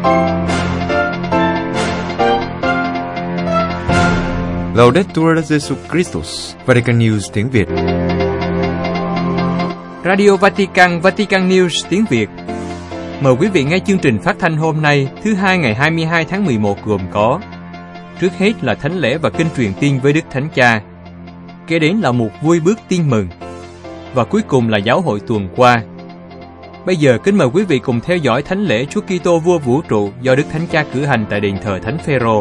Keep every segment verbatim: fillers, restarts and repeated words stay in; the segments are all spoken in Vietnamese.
Laudetur Jesus Christus, Vatican News tiếng Việt. Radio Vatican, Vatican News tiếng Việt. Mời quý vị nghe chương trình phát thanh hôm nay, thứ hai ngày hai mươi hai tháng mười một gồm có: trước hết là thánh lễ và kinh truyền tin với Đức Thánh Cha, kế đến là một vui bước tin mừng, và cuối cùng là giáo hội tuần qua. Bây giờ kính mời quý vị cùng theo dõi thánh lễ Chúa Kitô Vua Vũ Trụ do Đức Thánh Cha cử hành tại đền thờ Thánh Phêrô.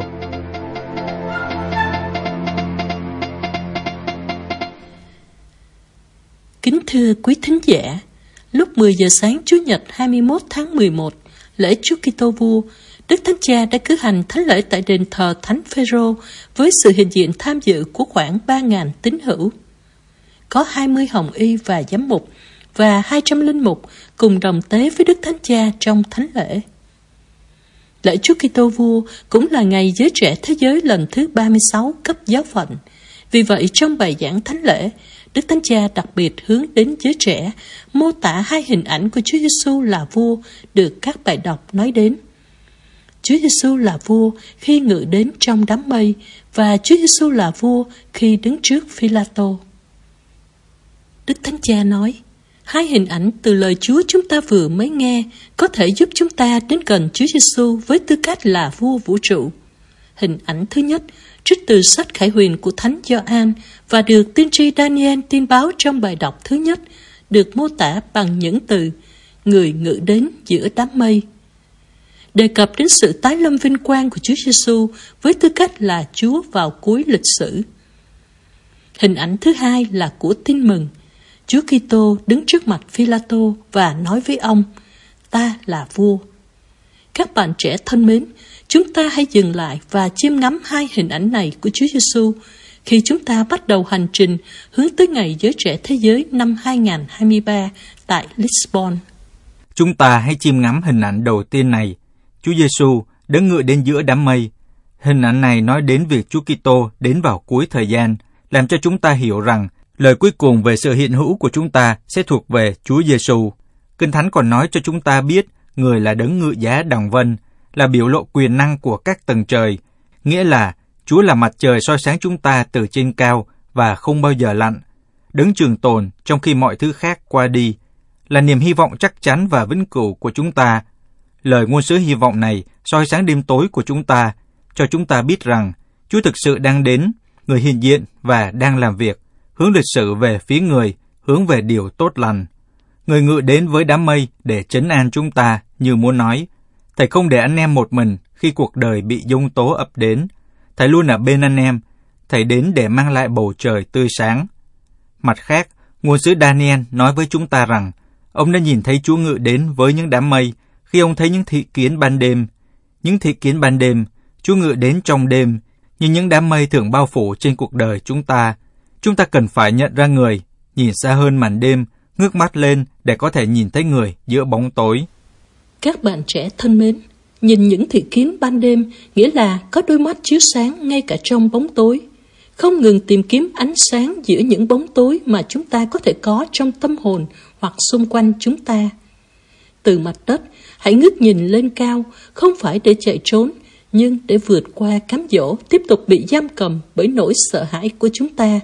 Kính thưa quý thính giả, lúc mười giờ sáng Chủ nhật hai mươi mốt tháng mười một, lễ Chúa Kitô Vua, Đức Thánh Cha đã cử hành thánh lễ tại đền thờ Thánh Phêrô với sự hiện diện tham dự của khoảng ba nghìn tín hữu. Có hai mươi hồng y và giám mục và hai trăm linh mục cùng đồng tế với Đức Thánh Cha trong thánh lễ. Lễ Chúa Kitô Vua cũng là ngày giới trẻ thế giới lần thứ ba mươi sáu cấp giáo phận. Vì vậy, trong bài giảng thánh lễ, Đức Thánh Cha đặc biệt hướng đến giới trẻ, mô tả hai hình ảnh của Chúa Giêsu là vua được các bài đọc nói đến. Chúa Giêsu là vua khi ngự đến trong đám mây, và Chúa Giêsu là vua khi đứng trước Phi-la-tô. Đức Thánh Cha nói, hai hình ảnh từ lời Chúa chúng ta vừa mới nghe có thể giúp chúng ta đến gần Chúa Giêsu với tư cách là vua vũ trụ. Hình ảnh thứ nhất, trích từ sách Khải Huyền của Thánh Gioan và được tiên tri Daniel tin báo trong bài đọc thứ nhất, được mô tả bằng những từ người ngự đến giữa đám mây, đề cập đến sự tái lâm vinh quang của Chúa Giêsu với tư cách là Chúa vào cuối lịch sử. Hình ảnh thứ hai là của tin mừng. Chúa Kitô đứng trước mặt Phi-la-tô và nói với ông, ta là vua. Các bạn trẻ thân mến, chúng ta hãy dừng lại và chiêm ngắm hai hình ảnh này của Chúa Giêsu khi chúng ta bắt đầu hành trình hướng tới ngày giới trẻ thế giới năm hai nghìn không trăm hai mươi ba tại Lisbon. Chúng ta hãy chiêm ngắm hình ảnh đầu tiên này, Chúa Giêsu đứng ngự đến giữa đám mây. Hình ảnh này nói đến việc Chúa Kitô đến vào cuối thời gian, làm cho chúng ta hiểu rằng lời cuối cùng về sự hiện hữu của chúng ta sẽ thuộc về Chúa Giêsu. Kinh Thánh còn nói cho chúng ta biết người là đấng ngự giá đằng vân, là biểu lộ quyền năng của các tầng trời, nghĩa là Chúa là mặt trời soi sáng chúng ta từ trên cao và không bao giờ lặn, đấng trường tồn trong khi mọi thứ khác qua đi, là niềm hy vọng chắc chắn và vĩnh cửu của chúng ta. Lời ngôn sứ hy vọng này soi sáng đêm tối của chúng ta, cho chúng ta biết rằng Chúa thực sự đang đến, người hiện diện và đang làm việc, hướng lịch sử về phía người, hướng về điều tốt lành. Người ngự đến với đám mây để trấn an chúng ta, như muốn nói, Thầy không để anh em một mình khi cuộc đời bị giông tố ập đến. Thầy luôn ở bên anh em. Thầy đến để mang lại bầu trời tươi sáng. Mặt khác, ngôn sứ Daniel nói với chúng ta rằng ông đã nhìn thấy Chúa ngự đến với những đám mây khi ông thấy những thị kiến ban đêm. Những thị kiến ban đêm, Chúa ngự đến trong đêm, nhưng những đám mây thường bao phủ trên cuộc đời chúng ta. Chúng ta cần phải nhận ra người, nhìn xa hơn màn đêm, ngước mắt lên để có thể nhìn thấy người giữa bóng tối. Các bạn trẻ thân mến, nhìn những thị kiến ban đêm nghĩa là có đôi mắt chiếu sáng ngay cả trong bóng tối, không ngừng tìm kiếm ánh sáng giữa những bóng tối mà chúng ta có thể có trong tâm hồn hoặc xung quanh chúng ta. Từ mặt đất, hãy ngước nhìn lên cao, không phải để chạy trốn, nhưng để vượt qua cám dỗ tiếp tục bị giam cầm bởi nỗi sợ hãi của chúng ta.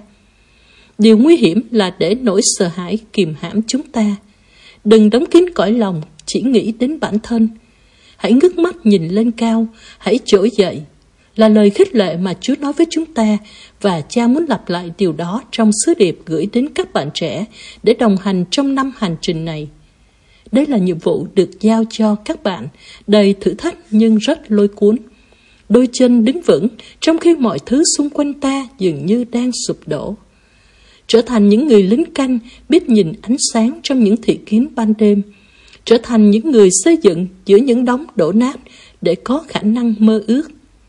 Điều nguy hiểm là để nỗi sợ hãi kìm hãm chúng ta. Đừng đóng kín cõi lòng, chỉ nghĩ đến bản thân. Hãy ngước mắt nhìn lên cao, hãy trỗi dậy, là lời khích lệ mà Chúa nói với chúng ta, và Cha muốn lặp lại điều đó trong sứ điệp gửi đến các bạn trẻ để đồng hành trong năm hành trình này. Đây là nhiệm vụ được giao cho các bạn, đầy thử thách nhưng rất lôi cuốn. Đôi chân đứng vững trong khi mọi thứ xung quanh ta dường như đang sụp đổ. Trở thành những người lính canh biết nhìn ánh sáng trong những thị kiến ban đêm. Trở thành những người xây dựng giữa những đống đổ nát để có khả năng mơ ước.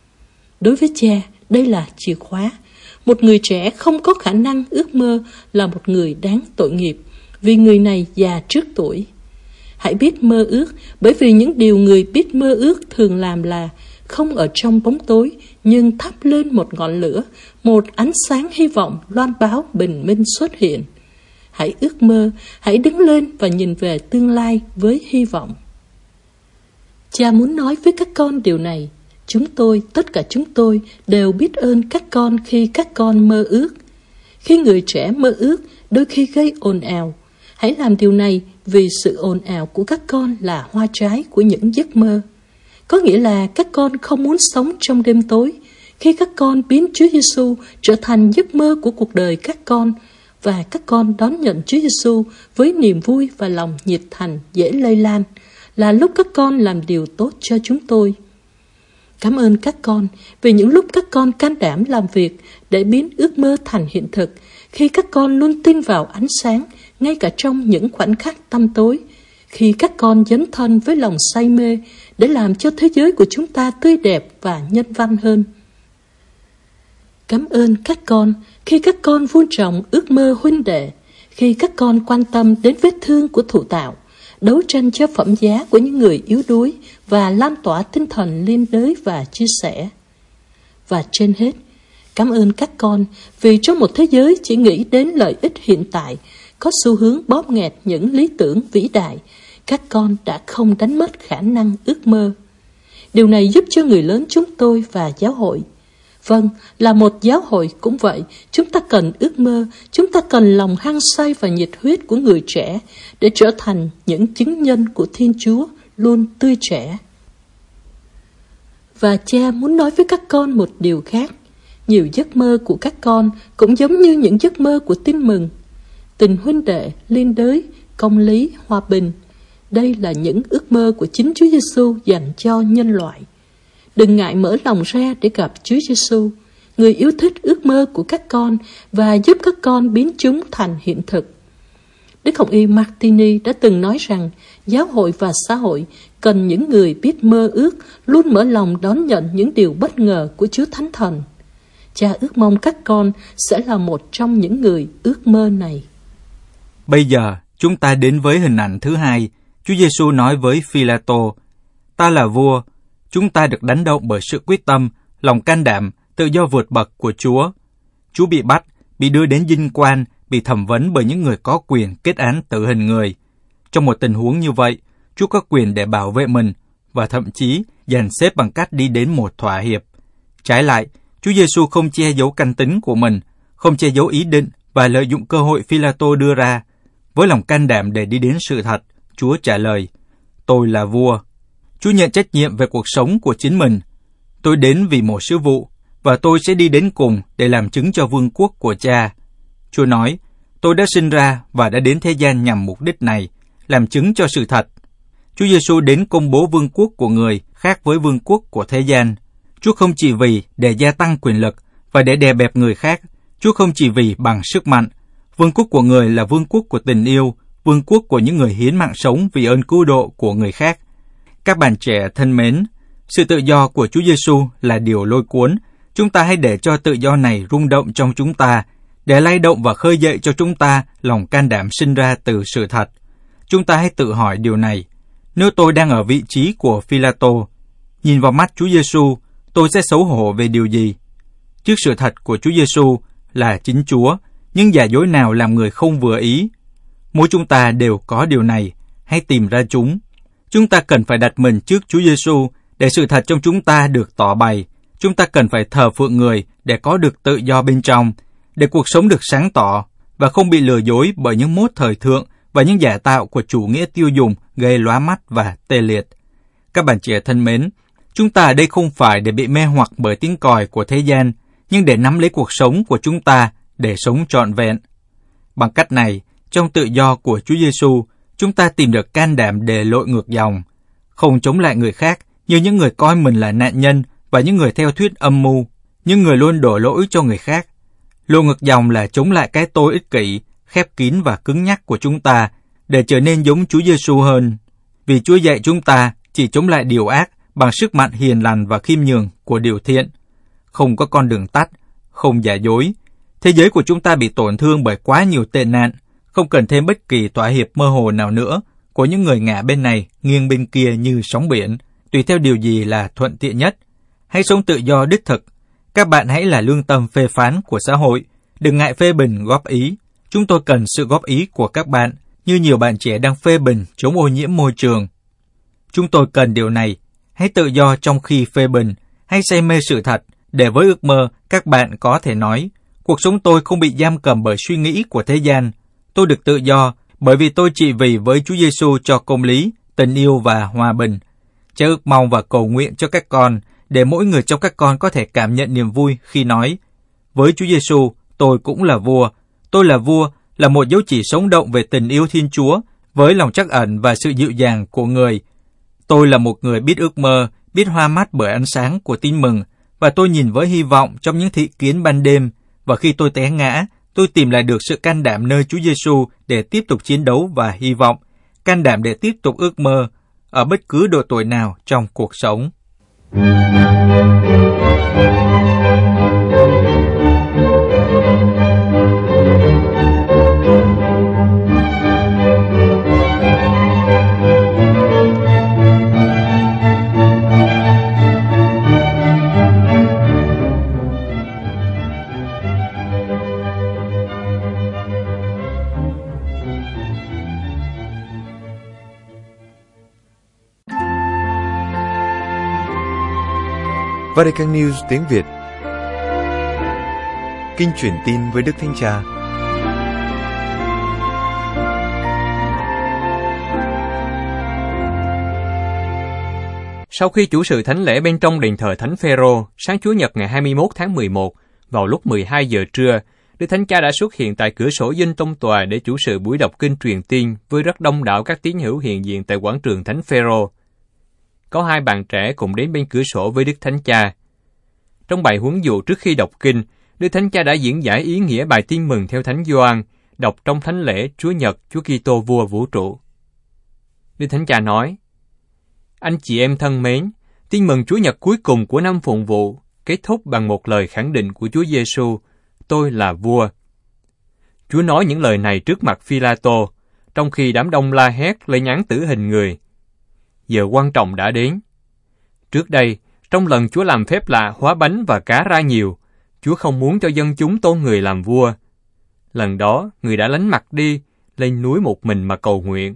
Đối với Cha, đây là chìa khóa. Một người trẻ không có khả năng ước mơ là một người đáng tội nghiệp, vì người này già trước tuổi. Hãy biết mơ ước, bởi vì những điều người biết mơ ước thường làm là không ở trong bóng tối, nhưng thắp lên một ngọn lửa, một ánh sáng hy vọng loan báo bình minh xuất hiện. Hãy ước mơ, hãy đứng lên và nhìn về tương lai với hy vọng. Cha muốn nói với các con điều này. Chúng tôi, tất cả chúng tôi đều biết ơn các con khi các con mơ ước. Khi người trẻ mơ ước, đôi khi gây ồn ào. Hãy làm điều này vì sự ồn ào của các con là hoa trái của những giấc mơ. Có nghĩa là các con không muốn sống trong đêm tối. Khi các con biến Chúa Giêsu trở thành giấc mơ của cuộc đời các con, và các con đón nhận Chúa Giêsu với niềm vui và lòng nhiệt thành dễ lây lan, là lúc các con làm điều tốt cho chúng tôi. Cảm ơn các con vì những lúc các con can đảm làm việc để biến ước mơ thành hiện thực, khi các con luôn tin vào ánh sáng, ngay cả trong những khoảnh khắc tăm tối, khi các con dấn thân với lòng say mê để làm cho thế giới của chúng ta tươi đẹp và nhân văn hơn. Cảm ơn các con khi các con vun trồng ước mơ huynh đệ, khi các con quan tâm đến vết thương của thụ tạo, đấu tranh cho phẩm giá của những người yếu đuối và lan tỏa tinh thần liên đới và chia sẻ. Và trên hết, cảm ơn các con vì trong một thế giới chỉ nghĩ đến lợi ích hiện tại, có xu hướng bóp nghẹt những lý tưởng vĩ đại, các con đã không đánh mất khả năng ước mơ. Điều này giúp cho người lớn chúng tôi và giáo hội. Vâng, là một giáo hội cũng vậy, chúng ta cần ước mơ, chúng ta cần lòng hăng say và nhiệt huyết của người trẻ để trở thành những chứng nhân của Thiên Chúa luôn tươi trẻ. Và cha muốn nói với các con một điều khác. Nhiều giấc mơ của các con cũng giống như những giấc mơ của tin mừng. Tình huynh đệ, liên đới, công lý, hòa bình. Đây là những ước mơ của chính Chúa Giêsu dành cho nhân loại. Đừng ngại mở lòng ra để gặp Chúa Giêsu, người yêu thích ước mơ của các con và giúp các con biến chúng thành hiện thực. Đức Hồng Y Martini đã từng nói rằng giáo hội và xã hội cần những người biết mơ ước, luôn mở lòng đón nhận những điều bất ngờ của Chúa Thánh Thần. Cha ước mong các con sẽ là một trong những người ước mơ này. Bây giờ, chúng ta đến với hình ảnh thứ hai. Chúa Giêsu nói với Phi-la-tô: "Ta là vua." Chúng ta được đánh động bởi sự quyết tâm, lòng can đảm, tự do vượt bậc của Chúa. Chúa bị bắt, bị đưa đến dinh quan, bị thẩm vấn bởi những người có quyền kết án tử hình người. Trong một tình huống như vậy, Chúa có quyền để bảo vệ mình và thậm chí dàn xếp bằng cách đi đến một thỏa hiệp. Trái lại, Chúa Giêsu không che giấu căn tính của mình, không che giấu ý định và lợi dụng cơ hội Phi-la-tô đưa ra. Với lòng can đảm để đi đến sự thật, Chúa trả lời: "Tôi là vua." Chúa nhận trách nhiệm về cuộc sống của chính mình. "Tôi đến vì một sứ vụ, và tôi sẽ đi đến cùng để làm chứng cho vương quốc của Cha." Chúa nói: "Tôi đã sinh ra và đã đến thế gian nhằm mục đích này, làm chứng cho sự thật." Chúa Giêsu đến công bố vương quốc của người khác với vương quốc của thế gian. Chúa không chỉ vì để gia tăng quyền lực và để đè bẹp người khác. Chúa không chỉ vì bằng sức mạnh. Vương quốc của người là vương quốc của tình yêu, vương quốc của những người hiến mạng sống vì ơn cứu độ của người khác. Các bạn trẻ thân mến, sự tự do của Chúa Giêsu là điều lôi cuốn. Chúng ta hãy để cho tự do này rung động trong chúng ta, để lay động và khơi dậy cho chúng ta lòng can đảm sinh ra từ sự thật. Chúng ta hãy tự hỏi điều này: nếu tôi đang ở vị trí của Phi-la-tô, nhìn vào mắt Chúa Giêsu, tôi sẽ xấu hổ về điều gì? Trước sự thật của Chúa Giêsu là chính Chúa, nhưng giả dối nào làm người không vừa ý? Mỗi chúng ta đều có điều này, hãy tìm ra chúng. Chúng ta cần phải đặt mình trước Chúa Giêsu để sự thật trong chúng ta được tỏ bày. Chúng ta cần phải thờ phượng người để có được tự do bên trong, để cuộc sống được sáng tỏ và không bị lừa dối bởi những mốt thời thượng và những giả tạo của chủ nghĩa tiêu dùng gây lóa mắt và tê liệt. Các bạn trẻ thân mến, chúng ta ở đây không phải để bị mê hoặc bởi tiếng còi của thế gian, nhưng để nắm lấy cuộc sống của chúng ta để sống trọn vẹn. Bằng cách này, trong tự do của Chúa Giêsu, chúng ta tìm được can đảm để lội ngược dòng, không chống lại người khác như những người coi mình là nạn nhân và những người theo thuyết âm mưu, những người luôn đổ lỗi cho người khác. Lội ngược dòng là chống lại cái tôi ích kỷ, khép kín và cứng nhắc của chúng ta để trở nên giống Chúa Giêsu hơn. Vì Chúa dạy chúng ta chỉ chống lại điều ác bằng sức mạnh hiền lành và khiêm nhường của điều thiện. Không có con đường tắt, không giả dối. Thế giới của chúng ta bị tổn thương bởi quá nhiều tệ nạn, không cần thêm bất kỳ thỏa hiệp mơ hồ nào nữa của những người ngả bên này nghiêng bên kia như sóng biển, tùy theo điều gì là thuận tiện nhất. Hãy sống tự do đích thực. Các bạn hãy là lương tâm phê phán của xã hội, đừng ngại phê bình góp ý. Chúng tôi cần sự góp ý của các bạn, như nhiều bạn trẻ đang phê bình chống ô nhiễm môi trường. Chúng tôi cần điều này hãy tự do trong khi phê bình, hãy say mê sự thật, để với ước mơ các bạn có thể nói, cuộc sống tôi không bị giam cầm bởi suy nghĩ của thế gian. Tôi được tự do bởi vì tôi trị vì với Chúa Giêsu cho công lý, tình yêu và hòa bình. Cha ước mong và cầu nguyện cho các con, để mỗi người trong các con có thể cảm nhận niềm vui khi nói, với Chúa Giêsu, tôi cũng là vua. Tôi là vua là một dấu chỉ sống động về tình yêu Thiên Chúa, với lòng trắc ẩn và sự dịu dàng của người. Tôi là một người biết ước mơ, biết hoa mắt bởi ánh sáng của tin mừng, và tôi nhìn với hy vọng trong những thị kiến ban đêm, và khi tôi té ngã, tôi tìm lại được sự can đảm nơi Chúa Giêsu để tiếp tục chiến đấu và hy vọng, can đảm để tiếp tục ước mơ ở bất cứ độ tuổi nào trong cuộc sống. Vatican News tiếng Việt. Kinh truyền tin với Đức Thánh Cha. Sau khi chủ sự thánh lễ bên trong đền thờ Thánh Phêrô, sáng Chủ nhật ngày hai mươi mốt tháng mười một, vào lúc mười hai giờ trưa, Đức Thánh Cha đã xuất hiện tại cửa sổ dinh tông tòa để chủ sự buổi đọc kinh truyền tin với rất đông đảo các tín hữu hiện diện tại quảng trường Thánh Phêrô. Có hai bạn trẻ cùng đến bên cửa sổ với Đức Thánh Cha. Trong bài huấn dụ trước khi đọc kinh, Đức Thánh Cha đã diễn giải ý nghĩa bài tin mừng theo Thánh Gioan, đọc trong thánh lễ Chúa Nhật Chúa Kitô Vua Vũ trụ. Đức Thánh Cha nói: Anh chị em thân mến, tin mừng Chúa Nhật cuối cùng của năm phụng vụ kết thúc bằng một lời khẳng định của Chúa Giêsu: Tôi là vua. Chúa nói những lời này trước mặt Phi-la-tô, trong khi đám đông la hét lên án tử hình người. Giờ quan trọng đã đến. Trước đây, trong lần Chúa làm phép lạ hóa bánh và cá ra nhiều, Chúa không muốn cho dân chúng tôn người làm vua. Lần đó, người đã lánh mặt đi, lên núi một mình mà cầu nguyện.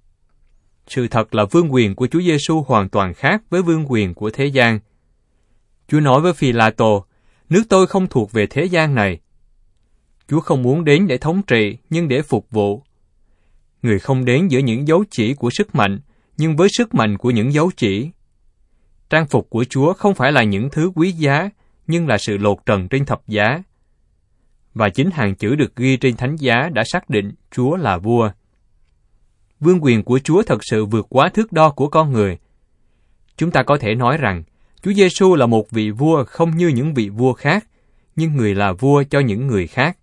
Sự thật là vương quyền của Chúa Giêsu hoàn toàn khác với vương quyền của thế gian. Chúa nói với Phi-la-tô: Nước tôi không thuộc về thế gian này. Chúa không muốn đến để thống trị, nhưng để phục vụ. Người không đến giữa những dấu chỉ của sức mạnh, nhưng với sức mạnh của những dấu chỉ. Trang phục của Chúa không phải là những thứ quý giá, nhưng là sự lột trần trên thập giá. Và chính hàng chữ được ghi trên thánh giá đã xác định Chúa là vua. Vương quyền của Chúa thật sự vượt quá thước đo của con người. Chúng ta có thể nói rằng, Chúa Giêsu là một vị vua không như những vị vua khác, nhưng người là vua cho những người khác.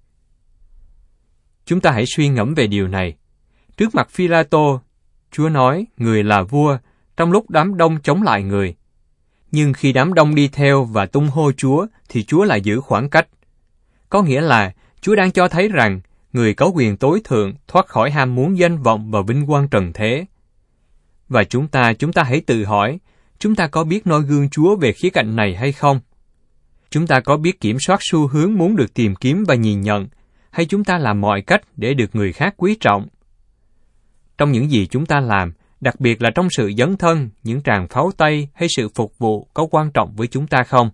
Chúng ta hãy suy ngẫm về điều này. Trước mặt Phi-la-tô, Chúa nói người là vua trong lúc đám đông chống lại người. Nhưng khi đám đông đi theo và tung hô Chúa, thì Chúa lại giữ khoảng cách. Có nghĩa là Chúa đang cho thấy rằng người có quyền tối thượng thoát khỏi ham muốn danh vọng và vinh quang trần thế. Và chúng ta, chúng ta hãy tự hỏi, chúng ta có biết noi gương Chúa về khía cạnh này hay không? Chúng ta có biết kiểm soát xu hướng muốn được tìm kiếm và nhìn nhận, hay chúng ta làm mọi cách để được người khác quý trọng? Trong những gì chúng ta làm, đặc biệt là trong sự dấn thân, những tràng pháo tay hay sự phục vụ có quan trọng với chúng ta không?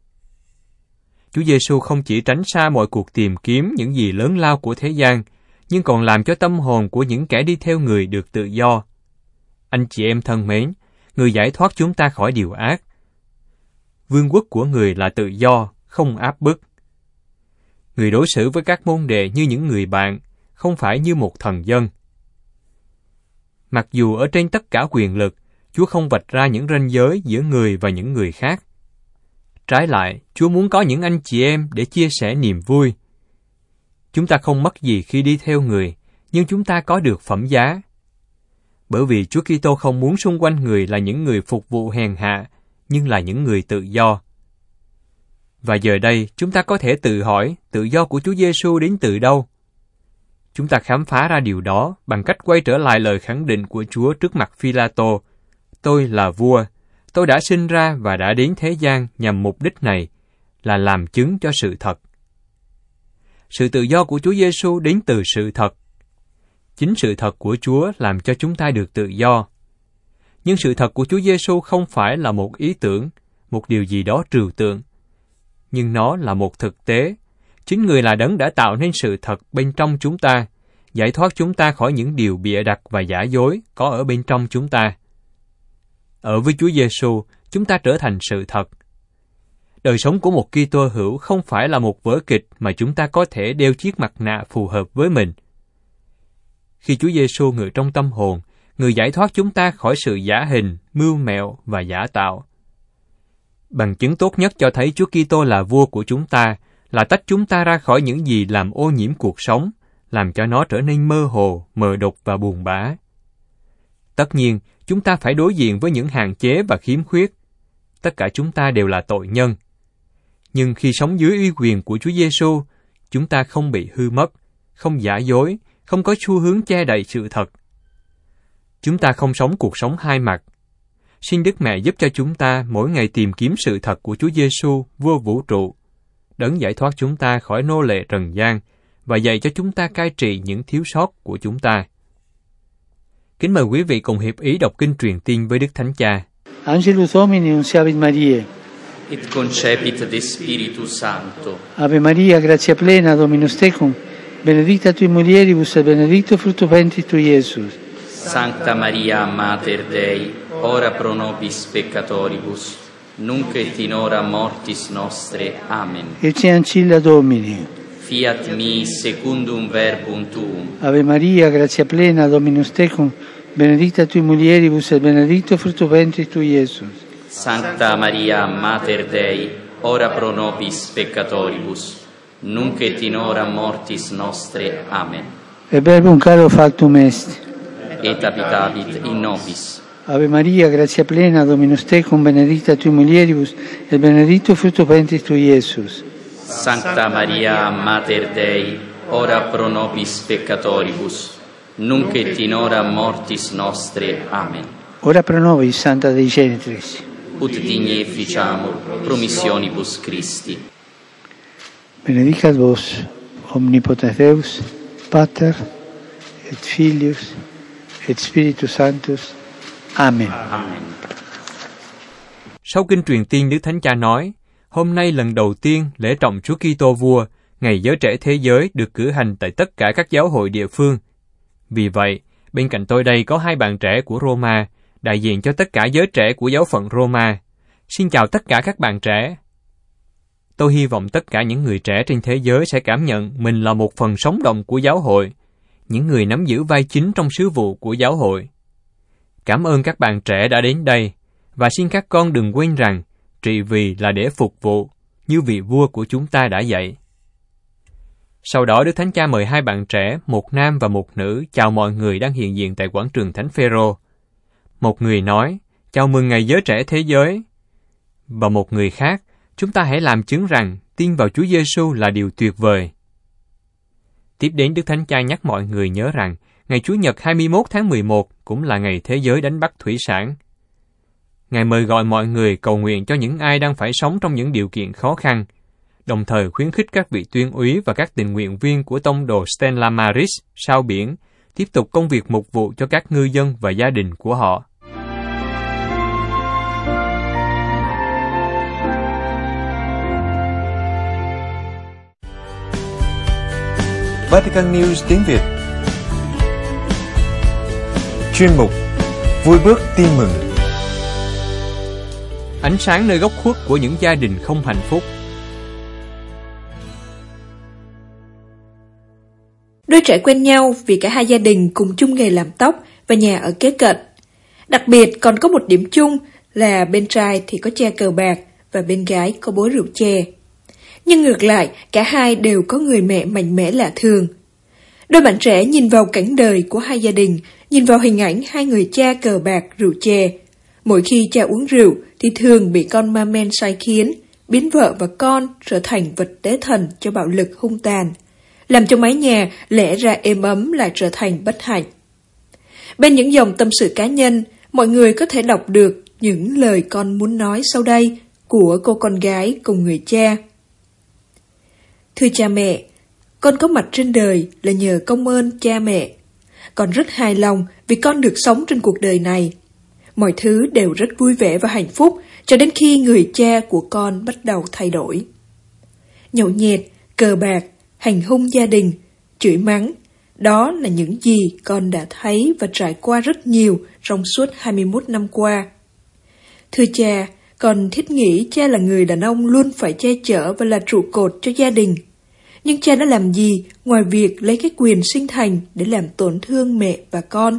Chúa Giêsu không chỉ tránh xa mọi cuộc tìm kiếm những gì lớn lao của thế gian, nhưng còn làm cho tâm hồn của những kẻ đi theo người được tự do. Anh chị em thân mến, người giải thoát chúng ta khỏi điều ác. Vương quốc của người là tự do, không áp bức. Người đối xử với các môn đệ như những người bạn, không phải như một thần dân. Mặc dù ở trên tất cả quyền lực, Chúa không vạch ra những ranh giới giữa người và những người khác. Trái lại, Chúa muốn có những anh chị em để chia sẻ niềm vui. Chúng ta không mất gì khi đi theo người, nhưng chúng ta có được phẩm giá. Bởi vì Chúa Kitô không muốn xung quanh người là những người phục vụ hèn hạ, nhưng là những người tự do. Và giờ đây, chúng ta có thể tự hỏi tự do của Chúa Giêsu đến từ đâu? Chúng ta khám phá ra điều đó bằng cách quay trở lại lời khẳng định của Chúa trước mặt Phi-la-tô: Tôi là vua, tôi đã sinh ra và đã đến thế gian nhằm mục đích này, là làm chứng cho sự thật. Sự tự do của Chúa Giêsu đến từ sự thật. Chính sự thật của Chúa làm cho chúng ta được tự do. Nhưng sự thật của Chúa Giêsu không phải là một ý tưởng, một điều gì đó trừu tượng, nhưng nó là một thực tế. Chính Người là Đấng đã tạo nên sự thật bên trong chúng ta, giải thoát chúng ta khỏi những điều bịa đặt và giả dối có ở bên trong chúng ta. Ở với Chúa Giêsu, chúng ta trở thành sự thật. Đời sống của một Kitô hữu không phải là một vở kịch mà chúng ta có thể đeo chiếc mặt nạ phù hợp với mình. Khi Chúa Giêsu ngự trong tâm hồn, Người giải thoát chúng ta khỏi sự giả hình, mưu mẹo và giả tạo. Bằng chứng tốt nhất cho thấy Chúa Kitô là vua của chúng ta là tách chúng ta ra khỏi những gì làm ô nhiễm cuộc sống, làm cho nó trở nên mơ hồ, mờ đục và buồn bã. Tất nhiên, chúng ta phải đối diện với những hạn chế và khiếm khuyết. Tất cả chúng ta đều là tội nhân. Nhưng khi sống dưới uy quyền của Chúa Giêsu, chúng ta không bị hư mất, không giả dối, không có xu hướng che đậy sự thật. Chúng ta không sống cuộc sống hai mặt. Xin Đức Mẹ giúp cho chúng ta mỗi ngày tìm kiếm sự thật của Chúa Giêsu, vua vũ trụ, Đấng giải thoát chúng ta khỏi nô lệ trần gian và dạy cho chúng ta cai trị những thiếu sót của chúng ta. Kính mời quý vị cùng hiệp ý đọc kinh truyền tiên với Đức Thánh Cha. Angelus Domini unciavit Mariae. Et concepit de Spiritus Sancto. Ave Maria, gratia plena, Dominus tecum, benedicta tui mulieribus et benedictus fructus ventris tui, Iesus. Sancta Maria, Mater Dei, ora pro nobis peccatoribus, nunc et in hora mortis nostre. Amen. Ecce ancilla Domini. Fiat mi secundum verbum tuum. Ave Maria, gratia plena, Dominus tecum, benedicta tui mulieribus et benedictus fructus ventris tui, Iesus. Sancta Maria, Mater Dei, ora pro nobis peccatoribus, nunc et in hora mortis nostre. Amen. E verbum caro factum est. Et habitavit in nobis. Ave Maria, gratia plena, Dominus tecum, benedicta tui mulieribus et benedictus fructus ventris tui, Iesus. Sancta Maria, Mater Dei, ora pro nobis peccatoribus, nunc et in hora mortis nostre. Amen. Ora pro nobis, Santa Dei Genitrix. Ut digne efficiamur promissionibus Christi. Benedicat vos, omnipotens Deus, Pater, et Filius, et Spiritus Sanctus. Amen. Amen. Sau kinh truyền tiên, Đức Thánh Cha nói, hôm nay lần đầu tiên lễ trọng Chúa Kitô Vua, Ngày Giới Trẻ Thế Giới được cử hành tại tất cả các giáo hội địa phương. Vì vậy, bên cạnh tôi đây có hai bạn trẻ của Roma, đại diện cho tất cả giới trẻ của giáo phận Roma. Xin chào tất cả các bạn trẻ. Tôi hy vọng tất cả những người trẻ trên thế giới sẽ cảm nhận mình là một phần sống động của giáo hội, những người nắm giữ vai chính trong sứ vụ của giáo hội. Cảm ơn các bạn trẻ đã đến đây, và xin các con đừng quên rằng trị vì là để phục vụ, như vị vua của chúng ta đã dạy. Sau đó, Đức Thánh Cha mời hai bạn trẻ, một nam và một nữ, chào mọi người đang hiện diện tại quảng trường Thánh Phêrô. Một người nói, chào mừng Ngày Giới Trẻ Thế Giới. Và một người khác, chúng ta hãy làm chứng rằng tin vào Chúa Giêsu là điều tuyệt vời. Tiếp đến, Đức Thánh Cha nhắc mọi người nhớ rằng, ngày Chủ nhật hai mươi mốt tháng mười một cũng là ngày thế giới đánh bắt thủy sản. Ngài mời gọi mọi người cầu nguyện cho những ai đang phải sống trong những điều kiện khó khăn, đồng thời khuyến khích các vị tuyên úy và các tình nguyện viên của tông đồ Stella Maris sao biển tiếp tục công việc mục vụ cho các ngư dân và gia đình của họ. Vatican News tiếng Việt. Chuyên mục Vui bước tin mừng. Ánh sáng nơi góc khuất của những gia đình không hạnh phúc. Đôi trẻ quen nhau vì cả hai gia đình cùng chung nghề làm tóc và nhà ở kế cận. Đặc biệt còn có một điểm chung là bên trai thì có che cờ bạc và bên gái có bối rượu chè. Nhưng ngược lại, cả hai đều có người mẹ mạnh mẽ lạ thường. Đôi bạn trẻ nhìn vào cảnh đời của hai gia đình, nhìn vào hình ảnh hai người cha cờ bạc rượu chè. Mỗi khi cha uống rượu thì thường bị con ma men sai khiến, biến vợ và con trở thành vật tế thần cho bạo lực hung tàn, làm cho mái nhà lẽ ra êm ấm lại trở thành bất hạnh. Bên những dòng tâm sự cá nhân, mọi người có thể đọc được những lời con muốn nói sau đây của cô con gái cùng người cha. Thưa cha mẹ, con có mặt trên đời là nhờ công ơn cha mẹ. Con rất hài lòng vì con được sống trên cuộc đời này. mọi thứ đều rất vui vẻ và hạnh phúc cho đến khi người cha của con bắt đầu thay đổi. Nhậu nhẹt, cờ bạc, hành hung gia đình, chửi mắng, đó là những gì con đã thấy và trải qua rất nhiều trong suốt hai mươi mốt năm qua. Thưa cha, con thiết nghĩ cha là người đàn ông luôn phải che chở và là trụ cột cho gia đình. Nhưng cha đã làm gì ngoài việc lấy cái quyền sinh thành để làm tổn thương mẹ và con?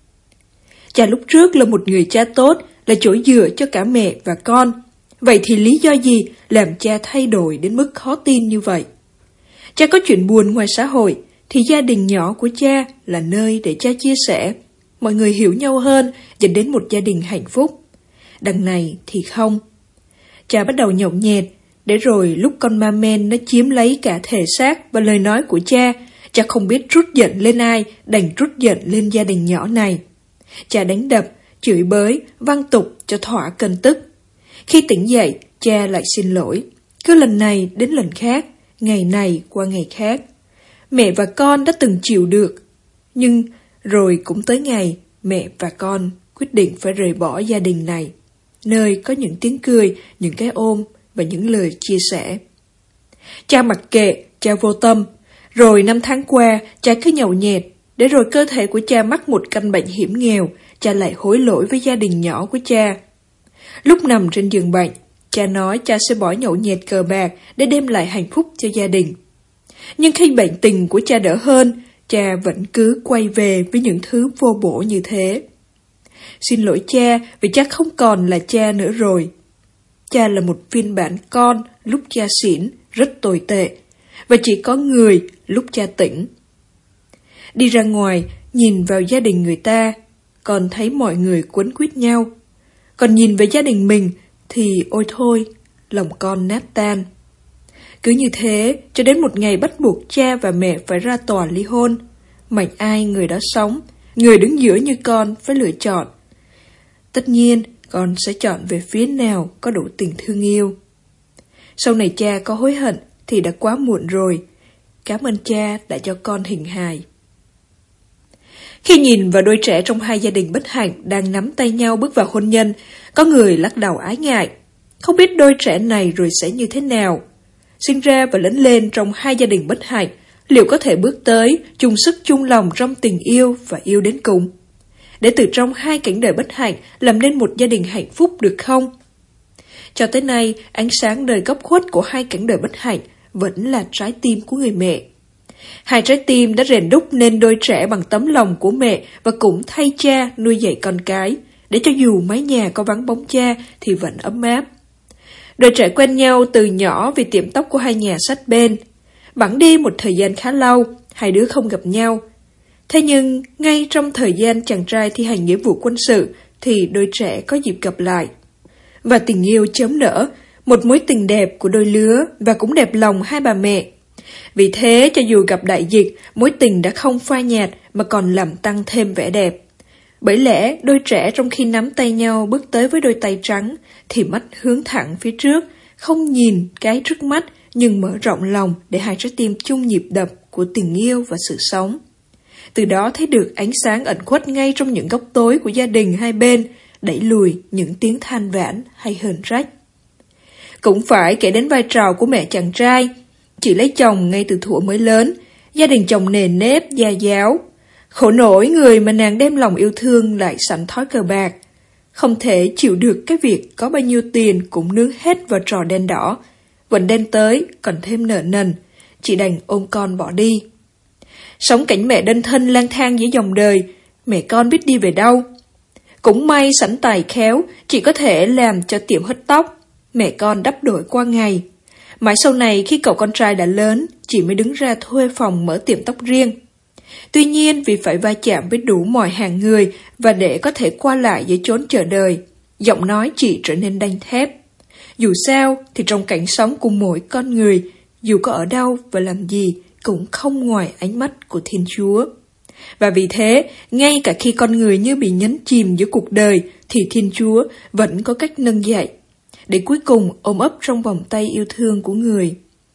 Cha lúc trước là một người cha tốt, là chỗ dựa cho cả mẹ và con. Vậy thì lý do gì làm cha thay đổi đến mức khó tin như vậy? Cha có chuyện buồn ngoài xã hội, thì gia đình nhỏ của cha là nơi để cha chia sẻ. Mọi người hiểu nhau hơn, dẫn đến một gia đình hạnh phúc. Đằng này thì không. Cha bắt đầu nhậu nhẹt, để rồi lúc con ma men nó chiếm lấy cả thể xác và lời nói của cha, cha không biết trút giận lên ai, đành trút giận lên gia đình nhỏ này. Cha đánh đập, chửi bới, văng tục cho thỏa cơn tức. Khi tỉnh dậy, cha lại xin lỗi. Cứ lần này đến lần khác, ngày này qua ngày khác. Mẹ và con đã từng chịu được. Nhưng rồi cũng tới ngày mẹ và con quyết định phải rời bỏ gia đình này, nơi có những tiếng cười, những cái ôm và những lời chia sẻ. Cha mặc kệ, cha vô tâm. Rồi năm tháng qua, cha cứ nhậu nhẹt. Để rồi cơ thể của cha mắc một căn bệnh hiểm nghèo, cha lại hối lỗi với gia đình nhỏ của cha. Lúc nằm trên giường bệnh, cha nói cha sẽ bỏ nhậu nhẹt cờ bạc để đem lại hạnh phúc cho gia đình. Nhưng khi bệnh tình của cha đỡ hơn, cha vẫn cứ quay về với những thứ vô bổ như thế. Xin lỗi cha vì cha không còn là cha nữa rồi. Cha là một phiên bản con lúc cha xỉn, rất tồi tệ, và chỉ có người lúc cha tỉnh. Đi ra ngoài, nhìn vào gia đình người ta, còn thấy mọi người quấn quýt nhau. Còn nhìn về gia đình mình thì ôi thôi, lòng con nát tan. Cứ như thế, cho đến một ngày bắt buộc cha và mẹ phải ra tòa ly hôn. Mệnh ai người đó sống, người đứng giữa như con phải lựa chọn. Tất nhiên, con sẽ chọn về phía nào có đủ tình thương yêu. Sau này cha có hối hận thì đã quá muộn rồi. Cảm ơn cha đã cho con hình hài. Khi nhìn vào đôi trẻ trong hai gia đình bất hạnh đang nắm tay nhau bước vào hôn nhân, có người lắc đầu ái ngại. Không biết đôi trẻ này rồi sẽ như thế nào. Sinh ra và lớn lên trong hai gia đình bất hạnh, liệu có thể bước tới, chung sức chung lòng trong tình yêu và yêu đến cùng? Để từ trong hai cảnh đời bất hạnh làm nên một gia đình hạnh phúc được không? Cho tới nay, ánh sáng đời góc khuất của hai cảnh đời bất hạnh vẫn là trái tim của người mẹ. Hai trái tim đã rèn đúc nên đôi trẻ bằng tấm lòng của mẹ và cũng thay cha nuôi dạy con cái, để cho dù mái nhà có vắng bóng cha thì vẫn ấm áp. Đôi trẻ quen nhau từ nhỏ vì tiệm tóc của hai nhà sát bên. Bẵng đi một thời gian khá lâu, hai đứa không gặp nhau. Thế nhưng, ngay trong thời gian chàng trai thi hành nghĩa vụ quân sự, thì đôi trẻ có dịp gặp lại. Và tình yêu chớm nở, một mối tình đẹp của đôi lứa và cũng đẹp lòng hai bà mẹ. Vì thế, cho dù gặp đại dịch, mối tình đã không phai nhạt mà còn làm tăng thêm vẻ đẹp. Bởi lẽ, đôi trẻ trong khi nắm tay nhau bước tới với đôi tay trắng, thì mắt hướng thẳng phía trước, không nhìn cái trước mắt, nhưng mở rộng lòng để hai trái tim chung nhịp đập của tình yêu và sự sống. Từ đó thấy được ánh sáng ẩn khuất ngay trong những góc tối của gia đình hai bên, đẩy lùi những tiếng than vãn hay hờn trách. Cũng phải kể đến vai trò của mẹ chàng trai. Chị lấy chồng ngay từ thuở mới lớn, gia đình chồng nền nếp, gia giáo. Khổ nổi người mà nàng đem lòng yêu thương lại sẵn thói cờ bạc. Không thể chịu được cái việc có bao nhiêu tiền cũng nướng hết vào trò đen đỏ. Vẫn đen tới, còn thêm nợ nần, chị đành ôm con bỏ đi. Sống cảnh mẹ đơn thân lang thang giữa dòng đời, mẹ con biết đi về đâu. Cũng may sẵn tài khéo, chị có thể làm cho tiệm hớt tóc, mẹ con đắp đổi qua ngày. Mãi sau này khi cậu con trai đã lớn, chị mới đứng ra thuê phòng mở tiệm tóc riêng. Tuy nhiên vì phải va chạm với đủ mọi hàng người và để có thể qua lại giữa chốn chờ đời, giọng nói chị trở nên đanh thép. Dù sao thì trong cảnh sống của mỗi con người, dù có ở đâu và làm gì cũng không ngoài ánh mắt của Thiên Chúa. Và vì thế, ngay cả khi con người như bị nhấn chìm giữa cuộc đời, thì Thiên Chúa vẫn có cách nâng dậy, để cuối cùng ôm ấp trong vòng tay yêu thương của người.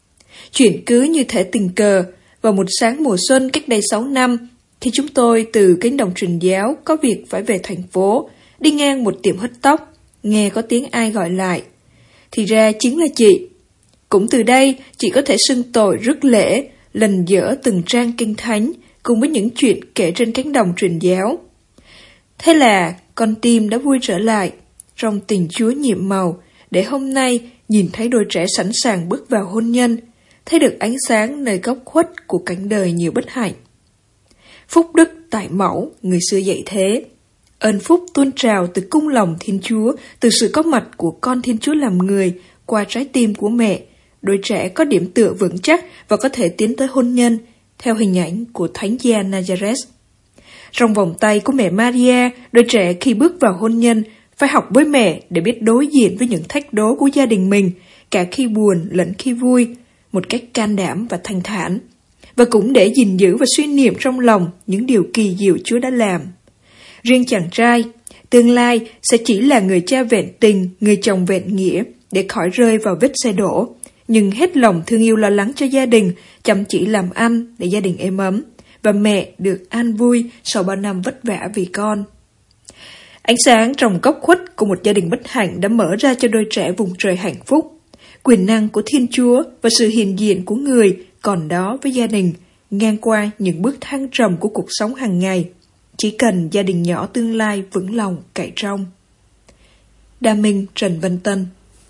Chuyện cứ như thể tình cờ, vào một sáng mùa xuân cách đây sáu năm, khi chúng tôi từ cánh đồng truyền giáo có việc phải về thành phố, đi ngang một tiệm hớt tóc, nghe có tiếng ai gọi lại. Thì ra chính là chị. Cũng từ đây, chị có thể xưng tội rước lễ, lần dở từng trang kinh thánh, cùng với những chuyện kể trên cánh đồng truyền giáo. Thế là con tim đã vui trở lại, trong tình Chúa nhiệm màu, để hôm nay nhìn thấy đôi trẻ sẵn sàng bước vào hôn nhân, thấy được ánh sáng nơi góc khuất của cánh đời nhiều bất hạnh. Phúc đức tại mẫu, người xưa dạy thế. Ơn phúc tuôn trào từ cung lòng Thiên Chúa, từ sự có mặt của con Thiên Chúa làm người, qua trái tim của mẹ. Đôi trẻ có điểm tựa vững chắc và có thể tiến tới hôn nhân, theo hình ảnh của Thánh Gia Nazareth. Trong vòng tay của mẹ Maria, đôi trẻ khi bước vào hôn nhân phải học với mẹ để biết đối diện với những thách đố của gia đình mình, cả khi buồn lẫn khi vui, một cách can đảm và thanh thản, và cũng để gìn giữ và suy niệm trong lòng những điều kỳ diệu Chúa đã làm. Riêng chàng trai, tương lai sẽ chỉ là người cha vẹn tình, người chồng vẹn nghĩa, để khỏi rơi vào vết xe đổ, nhưng hết lòng thương yêu lo lắng cho gia đình, chăm chỉ làm ăn để gia đình êm ấm, và mẹ được an vui sau bao năm vất vả vì con. Ánh sáng trong góc khuất của một gia đình bất hạnh đã mở ra cho đôi trẻ vùng trời hạnh phúc. Quyền năng của Thiên Chúa và sự hiện diện của người còn đó với gia đình, ngang qua những bước thăng trầm của cuộc sống hàng ngày. Chỉ cần gia đình nhỏ tương lai vững lòng cậy trông. Đa Minh, Trần Văn Tân.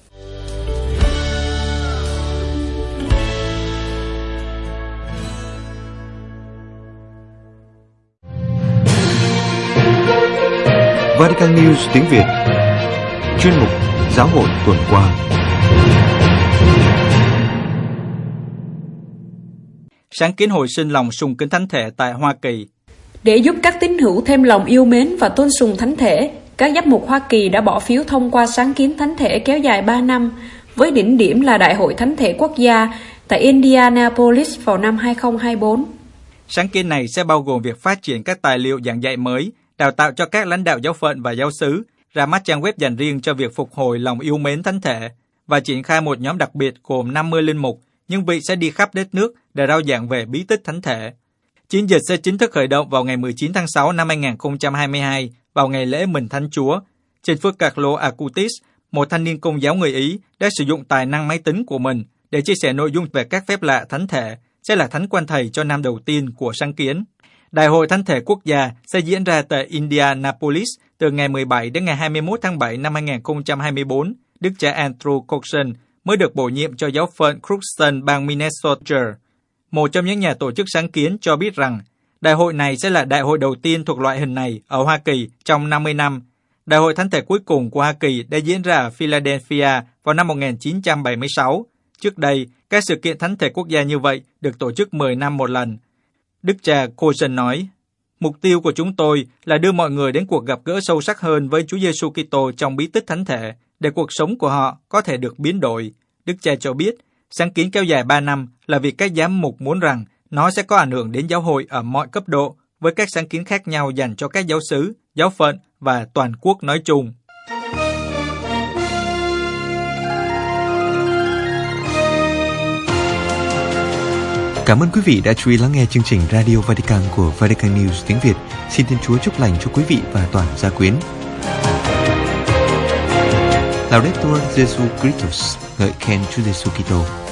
Vatican News tiếng Việt. Chuyên mục Giáo hội tuần qua. Sáng kiến hồi sinh lòng sùng kính thánh thể tại Hoa Kỳ. Để giúp các tín hữu thêm lòng yêu mến và tôn sùng thánh thể, các giám mục Hoa Kỳ đã bỏ phiếu thông qua sáng kiến thánh thể kéo dài ba năm, với đỉnh điểm là Đại hội Thánh thể Quốc gia tại Indianapolis vào năm hai không hai tư. Sáng kiến này sẽ bao gồm việc phát triển các tài liệu giảng dạy mới, đào tạo cho các lãnh đạo giáo phận và giáo xứ, ra mắt trang web dành riêng cho việc phục hồi lòng yêu mến thánh thể, và triển khai một nhóm đặc biệt gồm năm mươi linh mục, nhưng vị sẽ đi khắp đất nước để rao giảng về bí tích thánh thể. Chiến dịch sẽ chính thức khởi động vào ngày mười chín tháng sáu năm hai không hai hai, vào ngày lễ Mừng Thánh Chúa. Trên phước Carlo Acutis, một thanh niên Công giáo người Ý, đã sử dụng tài năng máy tính của mình để chia sẻ nội dung về các phép lạ thánh thể, sẽ là thánh quan thầy cho năm đầu tiên của sáng kiến. Đại hội Thánh thể Quốc gia sẽ diễn ra tại Indianapolis từ ngày mười bảy đến ngày hai mươi mốt tháng bảy năm hai không hai tư. Đức cha Andrew Coxon mới được bổ nhiệm cho giáo phận Crookston, bang Minnesota. Một trong những nhà tổ chức sáng kiến cho biết rằng đại hội này sẽ là đại hội đầu tiên thuộc loại hình này ở Hoa Kỳ trong năm mươi năm. Đại hội Thánh thể cuối cùng của Hoa Kỳ đã diễn ra ở Philadelphia vào năm một nghìn chín trăm bảy mươi sáu. Trước đây, các sự kiện thánh thể quốc gia như vậy được tổ chức mười năm một lần. Đức cha Coxon nói, mục tiêu của chúng tôi là đưa mọi người đến cuộc gặp gỡ sâu sắc hơn với Chúa Giêsu Kitô trong bí tích thánh thể, để cuộc sống của họ có thể được biến đổi. Đức cha cho biết, sáng kiến kéo dài ba năm là vì các giám mục muốn rằng nó sẽ có ảnh hưởng đến giáo hội ở mọi cấp độ, với các sáng kiến khác nhau dành cho các giáo xứ, giáo phận và toàn quốc nói chung. Cảm ơn quý vị đã chú ý lắng nghe chương trình Radio Vatican của Vatican News tiếng Việt. Xin Thiên Chúa chúc lành cho quý vị và toàn gia quyến. Laudetur Jesu Christus, ngợi khen Chúa Giêsu Kitô.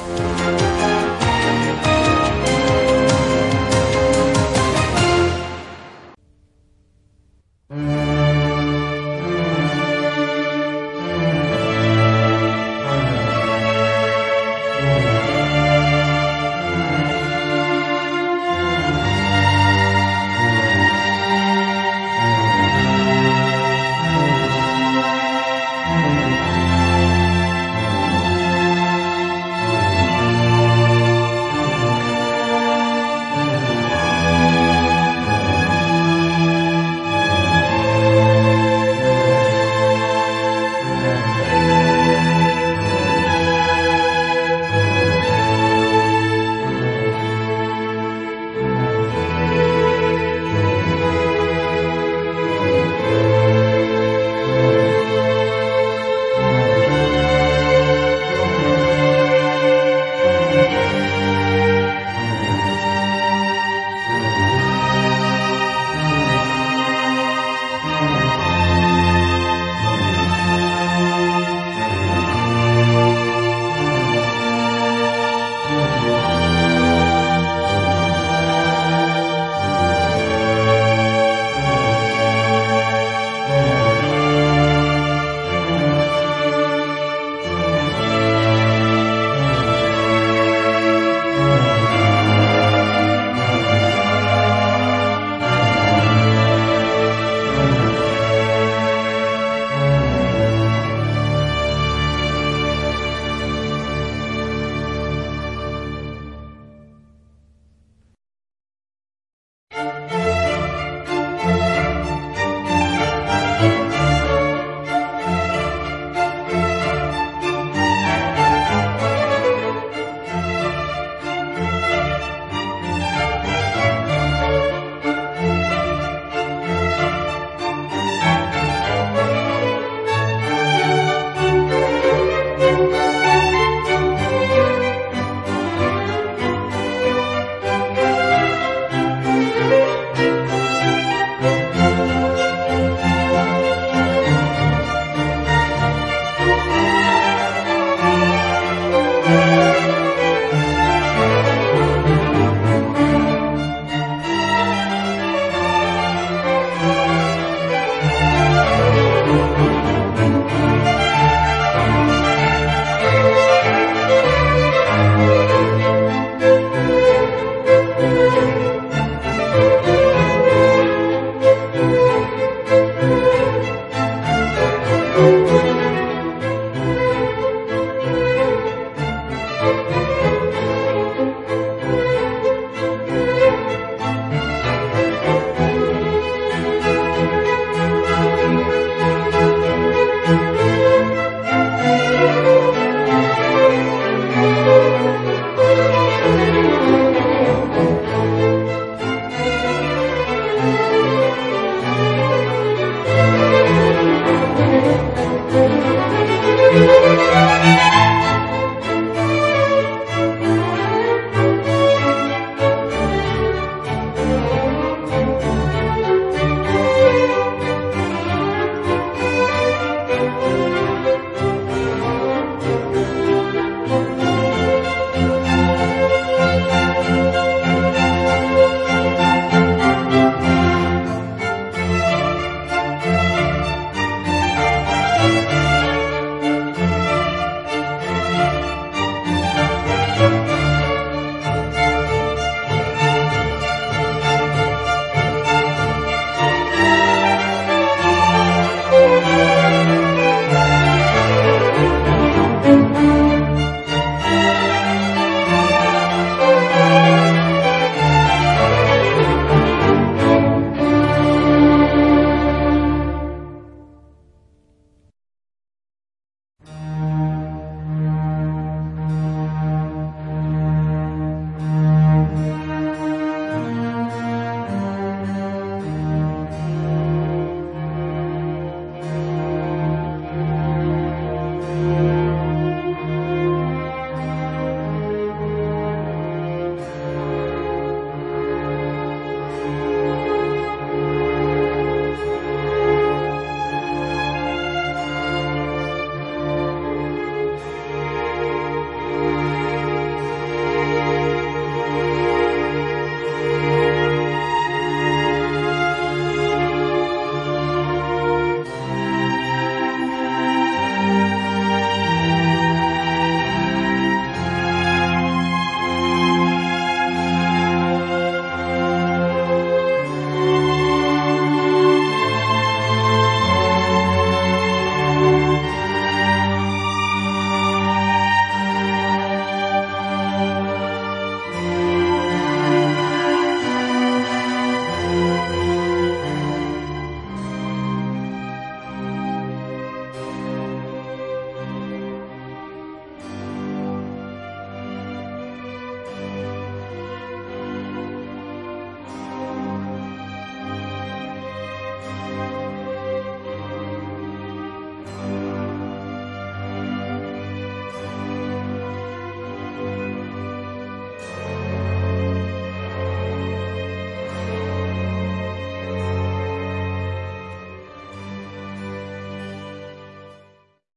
Thank you.